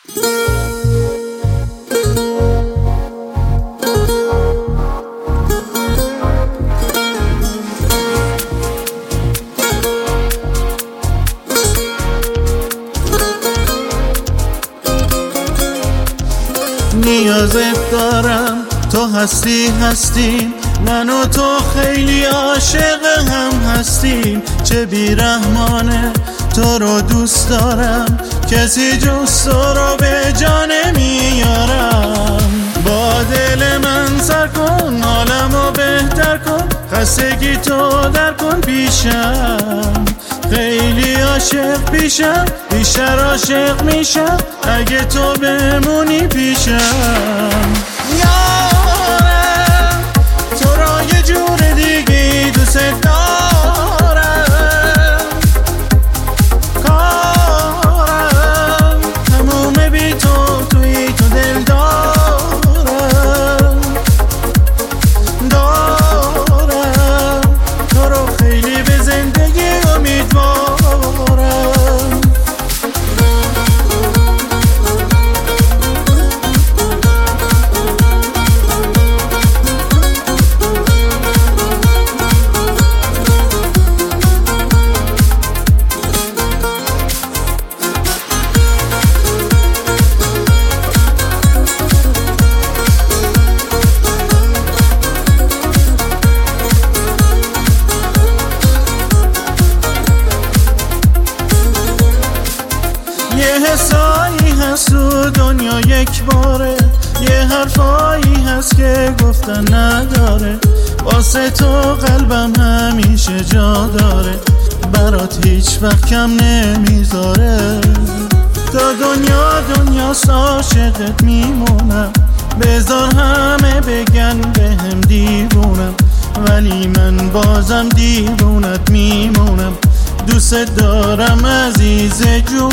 نیازت دارم، تو هستیم، من و تو خیلی عاشق هم هستیم. چه بیرحمانه تو رو دوست دارم، کسی جز تو رو به جا نمیارم. با دل من سر کن، حالمو بهتر کن، خستگی تو در کن پیشم. خیلی عاشق پیشم، بیشتر عاشق میشم اگه تو بمونی پیشم. یارم تو را یه جور دیگی دوست دارم، کارم تمومه بی تو، توی تو دل دارم تو رو خیلی به زندگی امیدوارم. یه حسایی هست تو دنیا یک باره، یه حرفایی هست که گفتن نداره. واسه تو قلبم همیشه جا داره، برات هیچ وقت کم نمیذاره. تا دنیا عاشقت میمونم، بذار همه بگن بهم دیوونم، ولی من بازم دیوونت میمونم. دوست دارم عزیز جون.